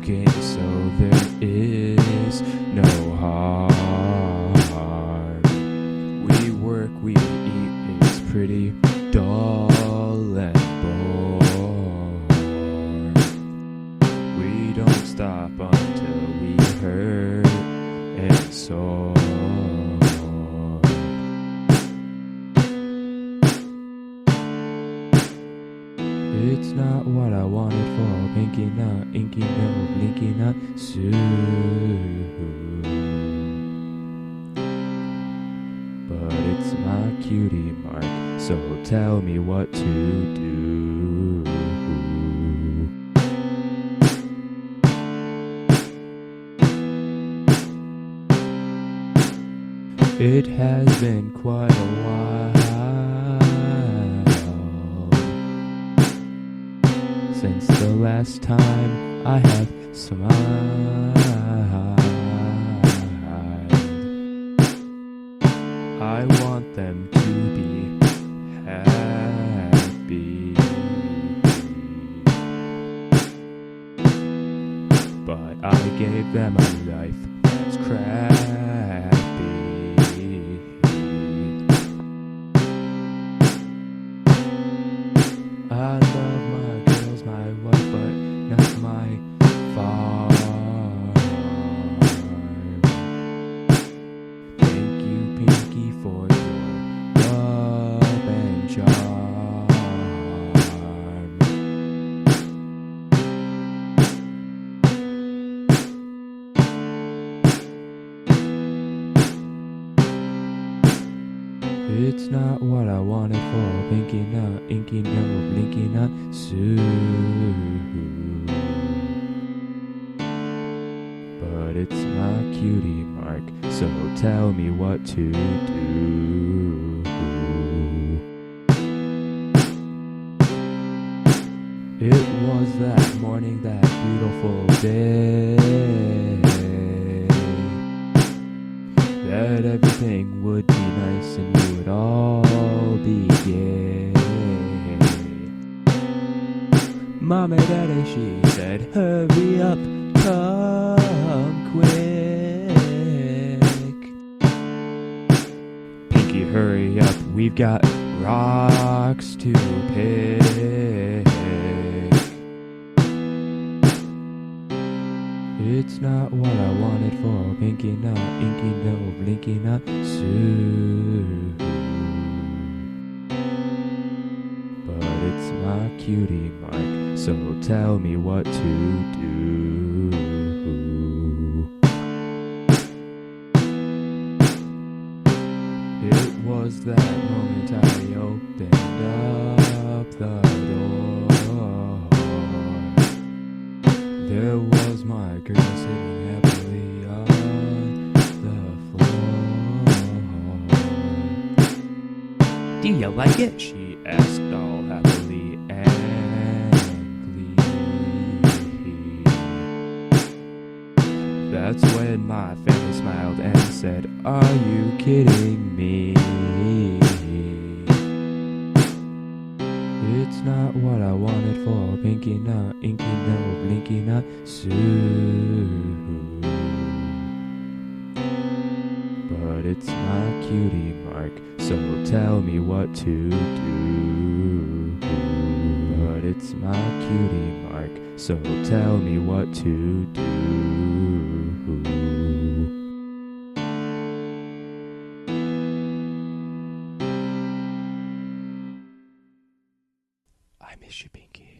working, so there is no harm. We work, we eat, it's pretty dull and bored. We don't stop until we hurt and sore. It's not what I wanted for pinky nut, inky no, blinky nut, soup. But it's my cutie mark, so tell me what to do. It has been quite a while since the last time I have smiled. I want them to be happy, but I gave them a life that's crappy. I love my girls, my wife, but not my farm. Thank you, Pinky, for your love and charm. It's not what I wanted for pinky nut, inky no, blinky nut, soup. But it's my cutie mark, so tell me what to do. It was that morning, that beautiful day, that everything would be nice and we would all be gay. Mom and Daddy, she said, hurry up, come quick. Pinky, hurry up, we've got rocks to pick. It's not what I wanted for pinky nut, inky no, blinky nut, soup. But it's my cutie mark, so tell me what to do. It was that moment I opened up the door. There was my girl sitting happily on the floor. Do you like it? She asked all happily and glee. That's when my family smiled and said, are you kidding me? It's not what I wanted for pinky nut, inky no, blinky nut, soup. But it's my cutie mark, so tell me what to do. But it's my cutie mark, so tell me what to do. I miss you, Pinky.